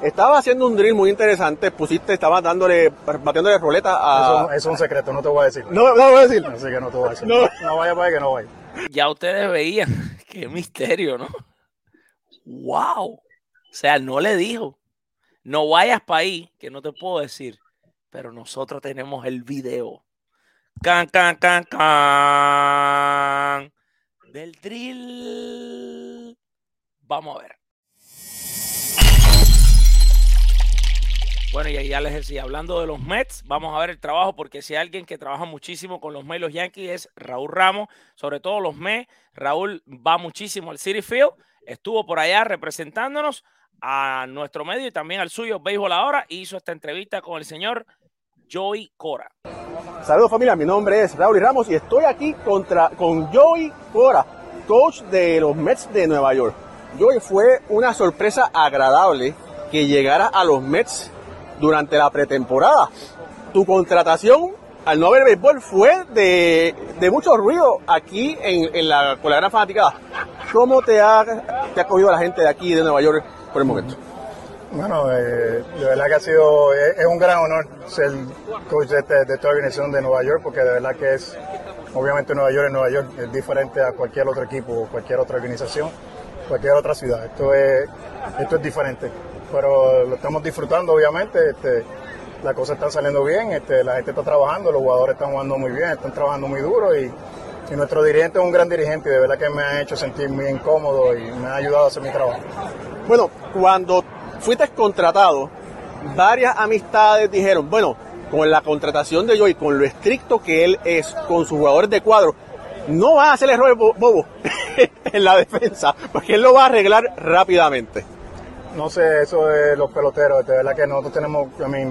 Estaba haciendo un drill muy interesante, estabas batiéndole roleta a... Eso es un secreto, no te voy a decir. No voy a decir. Así que no te voy a decir. No. No vaya para ahí que no vaya. Ya ustedes veían, qué misterio, ¿no? ¡Wow! O sea, no le dijo, no vayas para ahí, que no te puedo decir, pero nosotros tenemos el video. Can, can, can, can. Del drill. Vamos a ver. Bueno, y ya les decía, hablando de los Mets, vamos a ver el trabajo, porque si hay alguien que trabaja muchísimo con los Mets y los Yankees es Raúl Ramos, sobre todo los Mets. Raúl va muchísimo al Citi Field, estuvo por allá representándonos a nuestro medio y también al suyo, Béisbol Ahora, y hizo esta entrevista con el señor Joey Cora. Saludos familia, mi nombre es Raúl Ramos y estoy aquí con Joey Cora, coach de los Mets de Nueva York. Joey, fue una sorpresa agradable que llegara a los Mets durante la pretemporada. Tu contratación, al no haber béisbol, fue de mucho ruido aquí con la gran fanaticada. ¿Cómo te ha cogido la gente de aquí, de Nueva York, por el momento? Bueno, de verdad que es un gran honor ser coach de esta organización de Nueva York, porque de verdad que obviamente Nueva York es Nueva York, es diferente a cualquier otro equipo, cualquier otra organización, cualquier otra ciudad. Esto es diferente, pero lo estamos disfrutando obviamente, las cosas están saliendo bien, la gente está trabajando, los jugadores están jugando muy bien, están trabajando muy duro y nuestro dirigente es un gran dirigente y de verdad que me ha hecho sentir muy incómodo y me ha ayudado a hacer mi trabajo. Bueno, cuando fuiste contratado, varias amistades dijeron, bueno, con la contratación de Joey, con lo estricto que él es con sus jugadores de cuadro, no va a hacer errores bobos en la defensa, porque él lo va a arreglar rápidamente. No sé, eso de los peloteros, de verdad que nosotros tenemos,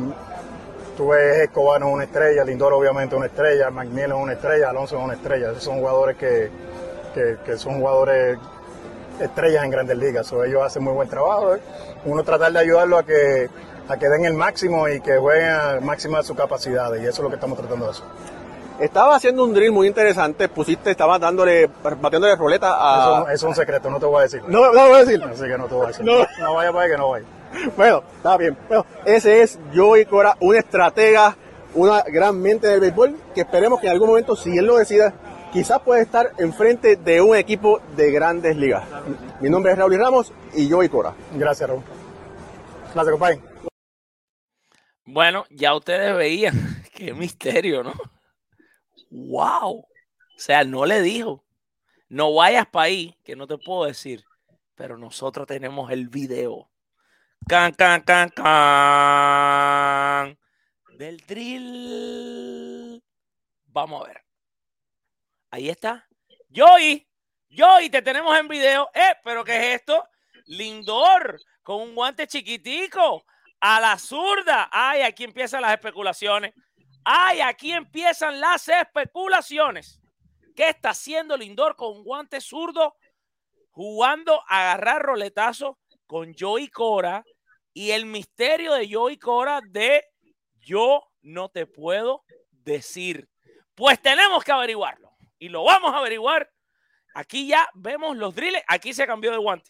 tú ves Escobar es una estrella, Lindor obviamente es una estrella, McNeil es una estrella, Alonso es una estrella, esos son jugadores que son jugadores estrellas en Grandes Ligas, ellos hacen muy buen trabajo, uno tratar de ayudarlo a que den el máximo y que jueguen al máximo de sus capacidades, y eso es lo que estamos tratando de hacer. Estaba haciendo un drill muy interesante, estabas batiéndole roleta a... Eso es un secreto, no te voy a decir. No voy a decir. Así que no te voy a decir. No vaya para ahí que no vaya. Bueno, está bien. Bueno, ese es Joey Cora, un estratega, una gran mente del béisbol, que esperemos que en algún momento, si él lo decida, quizás puede estar enfrente de un equipo de Grandes Ligas. Mi nombre es Raúl Ramos y Joey Cora. Gracias, Raúl. Gracias, compadre. Bueno, ya ustedes veían, qué misterio, ¿no? ¡Wow! O sea, no le dijo, no vayas para ahí, que no te puedo decir, pero nosotros tenemos el video. Can, can, can, can. Del drill. Vamos a ver. Ahí está. Joey, te tenemos en video. ¿Pero qué es esto? Lindor, con un guante chiquitico, a la zurda. Ay, aquí empiezan las especulaciones. ¿Qué está haciendo Lindor con un guante zurdo? Jugando a agarrar roletazo con Joey Cora. Y el misterio de Joey Cora de yo no te puedo decir. Pues tenemos que averiguarlo. Y lo vamos a averiguar. Aquí ya vemos los drills. Aquí se cambió de guante.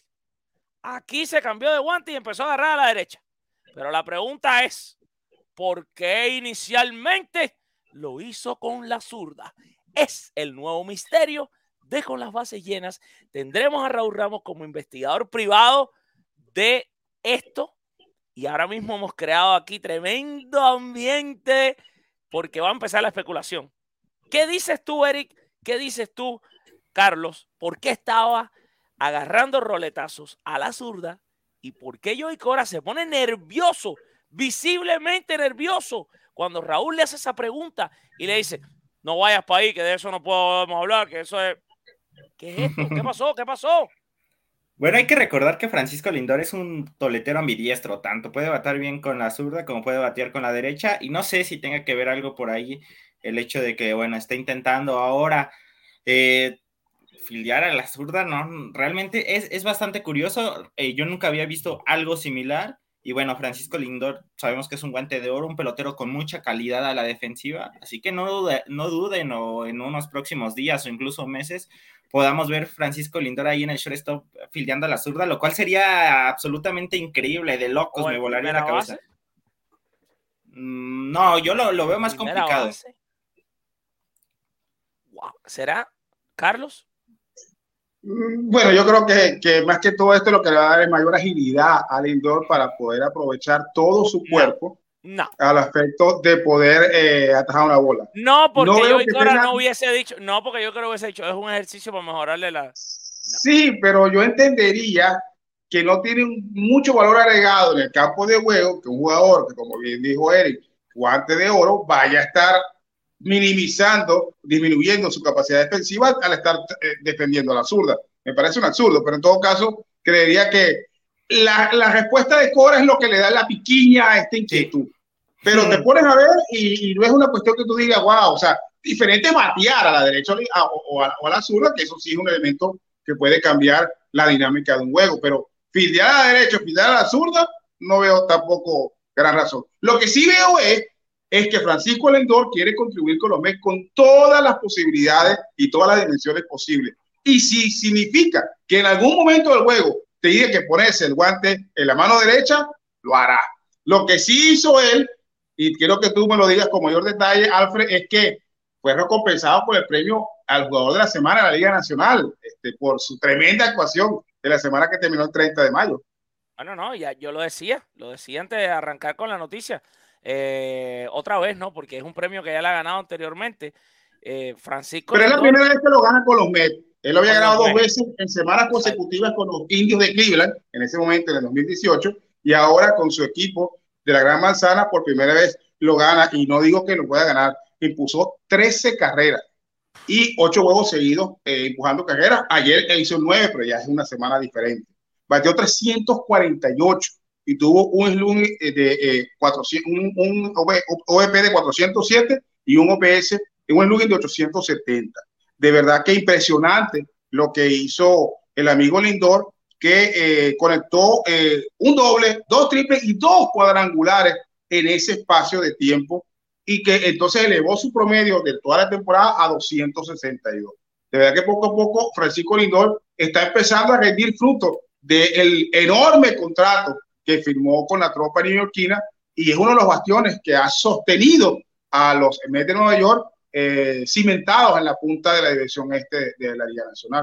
Y empezó a agarrar a la derecha. Pero la pregunta es, ¿por qué inicialmente lo hizo con la zurda? Es el nuevo misterio de Con las Bases Llenas. Tendremos a Raúl Ramos como investigador privado de esto. Y ahora mismo hemos creado aquí tremendo ambiente porque va a empezar la especulación. ¿Qué dices tú, Eric? ¿Qué dices tú, Carlos? ¿Por qué estaba agarrando roletazos a la zurda? ¿Y por qué Joey Cora se pone nervioso, visiblemente nervioso, cuando Raúl le hace esa pregunta y le dice, no vayas para ahí, que de eso no podemos hablar, que eso es... ¿Qué es esto? ¿Qué pasó? Bueno, hay que recordar que Francisco Lindor es un toletero ambidiestro, tanto puede batear bien con la zurda como puede batear con la derecha, y no sé si tenga que ver algo por ahí el hecho de que, bueno, está intentando ahora filiar a la zurda, no, realmente es bastante curioso. Yo nunca había visto algo similar Y bueno, Francisco Lindor sabemos que es un guante de oro, un pelotero con mucha calidad a la defensiva, así que no duden o en unos próximos días o incluso meses podamos ver Francisco Lindor ahí en el shortstop fildeando a la zurda, lo cual sería absolutamente increíble, de locos, me volaría la cabeza. No, yo lo veo más complicado. Wow. ¿Será, Carlos? Bueno, yo creo que más que todo esto lo que le va a dar es mayor agilidad a Lindor para poder aprovechar todo su cuerpo al efecto de poder atajar una bola. No, porque yo no hubiese dicho, porque yo creo que hubiese dicho, es un ejercicio para mejorarle la... Sí, pero yo entendería que no tiene mucho valor agregado en el campo de juego que un jugador que, como bien dijo Eric, guante de oro, vaya a estar minimizando, disminuyendo su capacidad defensiva al estar defendiendo a la zurda. Me parece un absurdo, pero en todo caso creería que la respuesta de Cora es lo que le da la piquiña a esta inquietud. Pero te pones a ver y no es una cuestión que tú digas, wow, o sea, diferente batear a la derecha o a la zurda, que eso sí es un elemento que puede cambiar la dinámica de un juego, pero fildear a la derecha, fildear a la zurda, no veo tampoco gran razón. Lo que sí veo es que Francisco Lindor quiere contribuir con los Mets con todas las posibilidades y todas las dimensiones posibles. Y si significa que en algún momento del juego te diga que ponerse el guante en la mano derecha, lo hará. Lo que sí hizo él, y quiero que tú me lo digas con mayor detalle, Alfred, es que fue recompensado por el premio al jugador de la semana de la Liga Nacional, por su tremenda actuación de la semana que terminó el 30 de mayo. Bueno, no, ya yo lo decía antes de arrancar con la noticia. Otra vez, ¿no? Porque es un premio que ya le ha ganado anteriormente. Francisco Pero Lindor, es la primera vez que lo gana con los Mets. Él lo había ganado 2 veces en semanas consecutivas con los Indios de Cleveland, en ese momento, en el 2018, y ahora con su equipo de la Gran Manzana, por primera vez lo gana, y no digo que lo pueda ganar, impuso 13 carreras y 8 juegos seguidos empujando carreras. Ayer hizo 9, pero ya es una semana diferente. Batió 348 y tuvo un slugging de 400, un OVP de 407 y un OPS, un slugging de 870. De verdad que impresionante lo que hizo el amigo Lindor, que conectó un doble, 2 triples y 2 cuadrangulares en ese espacio de tiempo, y que entonces elevó su promedio de toda la temporada a 262. De verdad que poco a poco Francisco Lindor está empezando a rendir fruto del enorme contrato que firmó con la tropa neoyorquina, y es uno de los bastiones que ha sostenido a los Mets de Nueva York cimentados en la punta de la división este de la Liga Nacional.